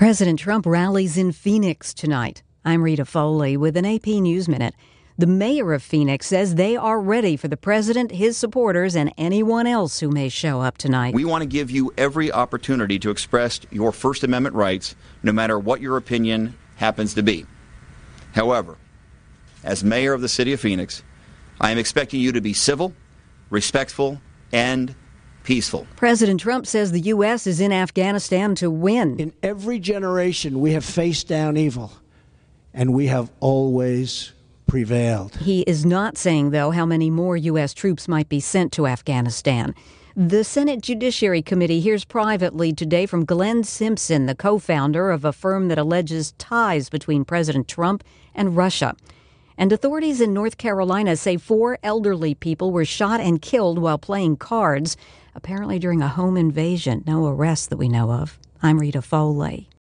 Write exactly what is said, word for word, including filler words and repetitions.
President Trump rallies in Phoenix tonight. I'm Rita Foley with an A P News Minute. The mayor of Phoenix says they are ready for the president, his supporters, and anyone else who may show up tonight. We want to give you every opportunity to express your First Amendment rights, no matter what your opinion happens to be. However, as mayor of the city of Phoenix, I am expecting you to be civil, respectful, and peaceful. President Trump says the U S is in Afghanistan to win. In every generation, we have faced down evil, and we have always prevailed. He is not saying, though, how many more U S troops might be sent to Afghanistan. The Senate Judiciary Committee hears privately today from Glenn Simpson, the co-founder of a firm that alleges ties between President Trump and Russia. And authorities in North Carolina say four elderly people were shot and killed while playing cards, apparently during a home invasion. No arrests that we know of. I'm Rita Foley.